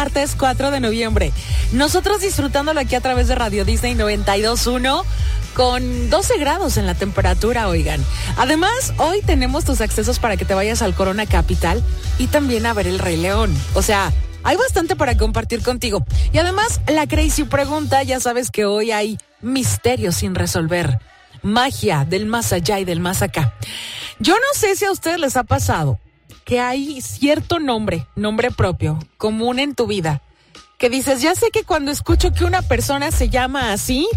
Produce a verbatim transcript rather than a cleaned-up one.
Martes cuatro de noviembre. Nosotros disfrutándolo aquí a través de Radio Disney noventa y dos punto uno con doce grados en la temperatura, oigan. Además, hoy tenemos tus accesos para que te vayas al Corona Capital y también a ver el Rey León. O sea, hay bastante para compartir contigo. Y además, la Crazy Pregunta, ya sabes que hoy hay misterios sin resolver. Magia del más allá y del más acá. Yo no sé si a ustedes les ha pasado que hay cierto nombre, nombre propio, común en tu vida, que dices, ya sé que cuando escucho que una persona se llama así,